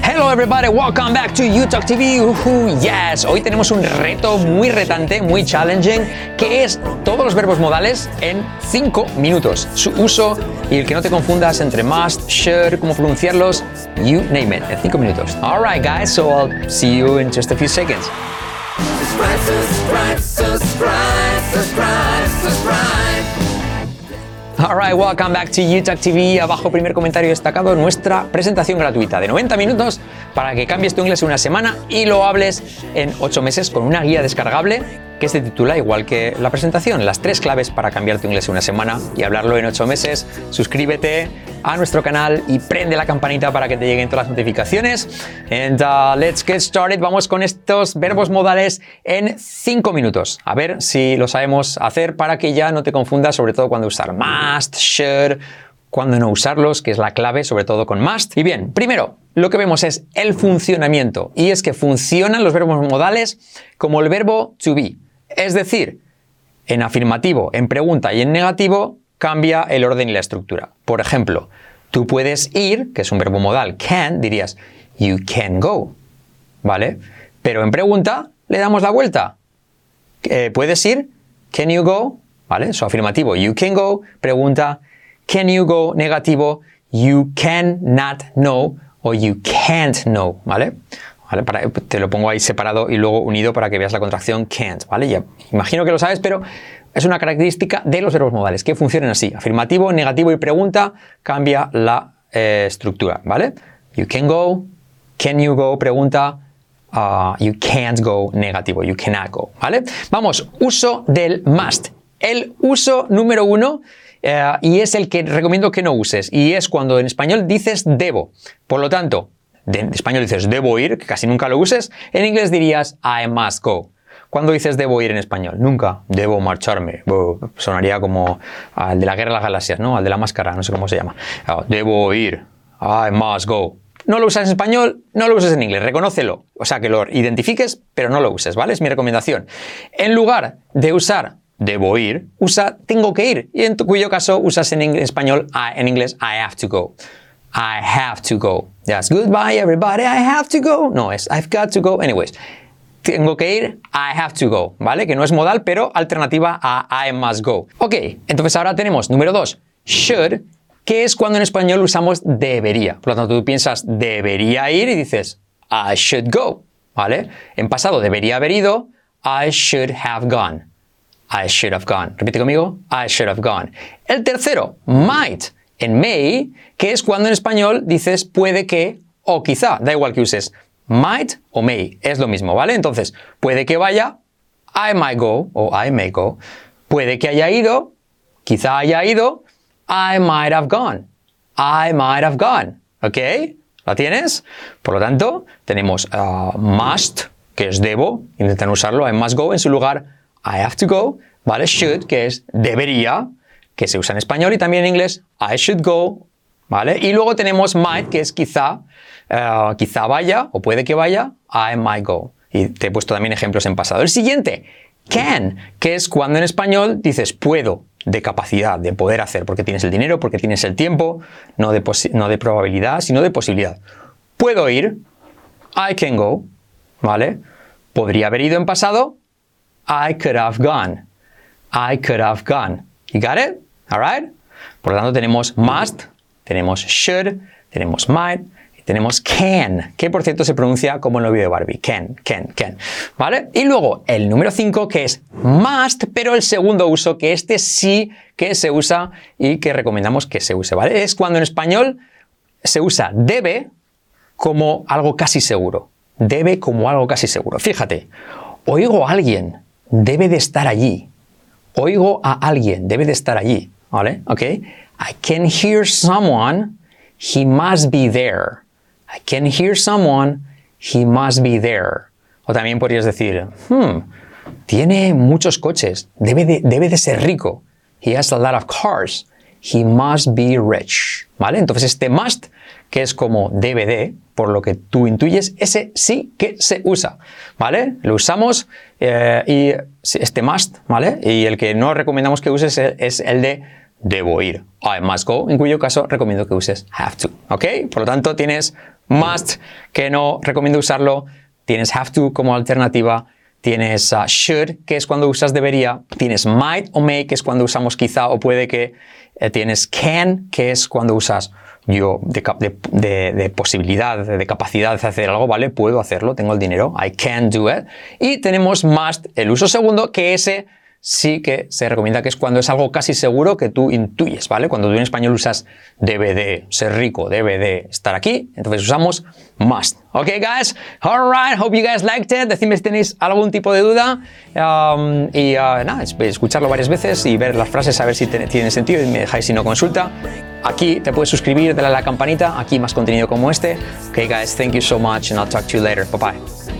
Hello everybody, welcome back to UTalk TV. Yes, hoy tenemos un reto muy retante, muy challenging, que es todos los verbos modales en 5 minutos. Su uso y el que no te confundas entre must, should, cómo pronunciarlos, you name it, en 5 minutos. Alright guys, so I'll see you in just a few seconds. Subscribe. Alright, welcome back to UTalk TV. Abajo, primer comentario destacado, nuestra presentación gratuita de 90 minutos para que cambies tu inglés en una semana y lo hables en 8 meses con una guía descargable que se titula igual que la presentación, las 3 claves para cambiar tu inglés en una semana y hablarlo en 8 meses. Suscríbete a nuestro canal y prende la campanita para que te lleguen todas las notificaciones. And let's get started. Vamos con estos verbos modales en 5 minutos. A ver si lo sabemos hacer para que ya no te confundas, sobre todo cuando usar must, should, cuando no usarlos, que es la clave, sobre todo con must. Y bien, primero, lo que vemos es el funcionamiento. Y es que funcionan los verbos modales como el verbo to be. Es decir, en afirmativo, en pregunta y en negativo, cambia el orden y la estructura. Por ejemplo, tú puedes ir, que es un verbo modal, can, dirías, you can go, ¿vale? Pero en pregunta le damos la vuelta. Puedes ir, can you go, ¿vale? Eso afirmativo, you can go, pregunta, can you go, negativo, you cannot know o you can't know, ¿vale? ¿Vale? Te lo pongo ahí separado y luego unido para que veas la contracción can't, ¿vale? Ya imagino que lo sabes, pero es una característica de los verbos modales, que funcionan así. Afirmativo, negativo y pregunta, cambia la estructura, ¿vale? You can go, can you go, pregunta, you can't go, negativo, you cannot go, ¿vale? Vamos, uso del must. El uso número 1, y es el que recomiendo que no uses, y es cuando en español dices debo. Por lo tanto, en español dices debo ir, que casi nunca lo uses. En inglés dirías I must go. ¿Cuándo dices debo ir en español? Nunca. Debo marcharme. Sonaría como al de la Guerra de las Galaxias, ¿no? Al de la máscara, no sé cómo se llama. Debo ir. I must go. No lo usas en español, no lo uses en inglés. Reconócelo. O sea, que lo identifiques, pero no lo uses, ¿vale? Es mi recomendación. En lugar de usar debo ir, usa tengo que ir. Y en cuyo caso usas en español, en inglés, I have to go. I have to go. Yes, goodbye everybody, I have to go. No, es I've got to go. Anyways, tengo que ir, I have to go, ¿vale? Que no es modal, pero alternativa a I must go. Ok, entonces ahora tenemos número 2, should, que es cuando en español usamos debería. Por lo tanto, tú piensas debería ir y dices I should go, ¿vale? En pasado debería haber ido, I should have gone. I should have gone. Repite conmigo, I should have gone. El tercero, might. En may, que es cuando en español dices puede que o quizá, da igual que uses might o may, es lo mismo, ¿vale? Entonces, puede que vaya, I might go o I may go. Puede que haya ido, quizá haya ido, I might have gone. I might have gone, ¿ok? ¿La tienes? Por lo tanto, tenemos must, que es debo, intentan usarlo, I must go, en su lugar I have to go, ¿vale? Should, que es debería, que se usa en español y también en inglés, I should go, ¿vale? Y luego tenemos might, que es quizá vaya o puede que vaya, I might go. Y te he puesto también ejemplos en pasado. El siguiente, can, que es cuando en español dices puedo, de capacidad, de poder hacer, porque tienes el dinero, porque tienes el tiempo, no de probabilidad, sino de posibilidad. Puedo ir, I can go, ¿vale? Podría haber ido en pasado, I could have gone. I could have gone. You got it? All right? Por lo tanto, tenemos must, tenemos should, tenemos might y tenemos can, que por cierto se pronuncia como en el vídeo de Barbie. Can. ¿Vale? Y luego el número 5, que es must, pero el segundo uso, que este sí que se usa y que recomendamos que se use, ¿vale? Es cuando en español se usa debe como algo casi seguro. Debe como algo casi seguro. Fíjate, oigo a alguien, debe de estar allí. Oigo a alguien, debe de estar allí, ¿vale? ¿Ok? I can hear someone, he must be there. I can hear someone, he must be there. O también podrías decir, tiene muchos coches, debe de ser rico. He has a lot of cars, he must be rich, ¿vale? Entonces este must, que es como debe de, por lo que tú intuyes, ese sí que se usa, ¿vale? Lo usamos y este must, ¿vale? Y el que no recomendamos que uses es el de debo ir, I must go, en cuyo caso recomiendo que uses have to, ¿ok? Por lo tanto tienes must, que no recomiendo usarlo. Tienes have to como alternativa. Tienes should, que es cuando usas debería. Tienes might o may, que es cuando usamos quizá o puede que. Tienes can, que es cuando usas yo de posibilidad, de capacidad de hacer algo, ¿vale? Puedo hacerlo, tengo el dinero. I can do it. Y tenemos must, el uso segundo, que ese sí que se recomienda, que es cuando es algo casi seguro que tú intuyes, ¿vale? Cuando tú en español usas debe de ser rico, debe de estar aquí, entonces usamos must. Ok, guys? Alright, hope you guys liked it. Decidme si tenéis algún tipo de duda nada, escucharlo varias veces y ver las frases a ver si tienen sentido y me dejáis si no consulta. Aquí te puedes suscribir, darle a la campanita, aquí más contenido como este. Ok, guys, thank you so much and I'll talk to you later. Bye bye.